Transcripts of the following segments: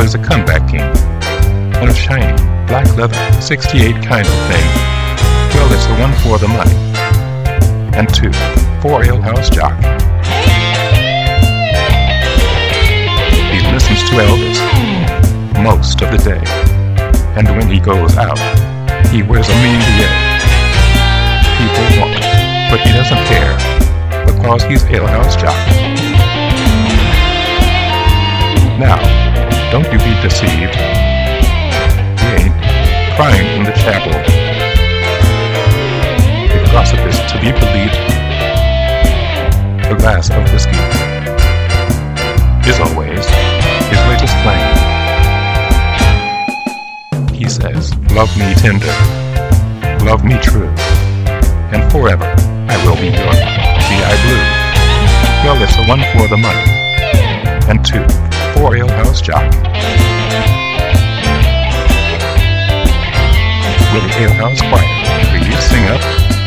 is a comeback king. One of shiny, black leather, 68 kind of thing. Well, it's the one for the money. And 2, for alehouse jock. He listens to Elvis most of the day. And when he goes out, he wears a mean beret. People want him, but he doesn't care, because he's alehouse jock. Now, don't you be deceived. He ain't crying in the chapel. If gossip is to be believed, a glass of whiskey is always his latest claim. He says, love me tender, love me true, and forever I will be your G.I. Blue. Well, it's the one for the money, and 2, for alehouse jock. Will the alehouse choir please sing up?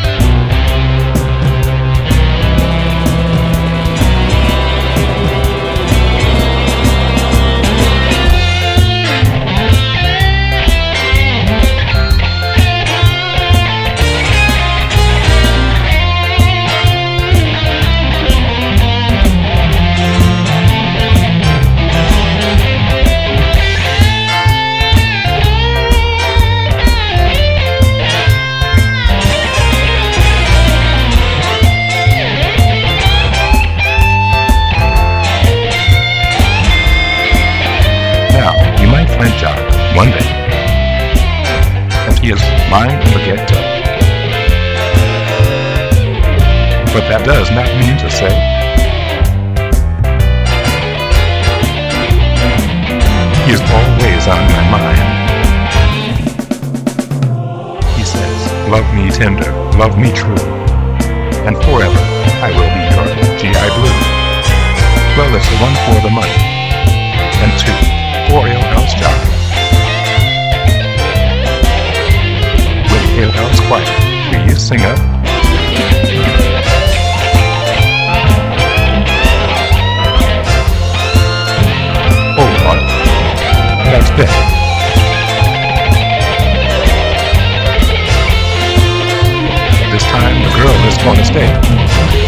Jock one day, and he is mine in the get-go. But that does not mean to say he is always on my mind. He says, love me tender, love me true, and forever I will be your G.I. Blue. Well, it's the one for the money, and 2, for alehouse jock. Will the alehouse choir please sing up? Oh Lord, that's better. This time the girl is going to stay.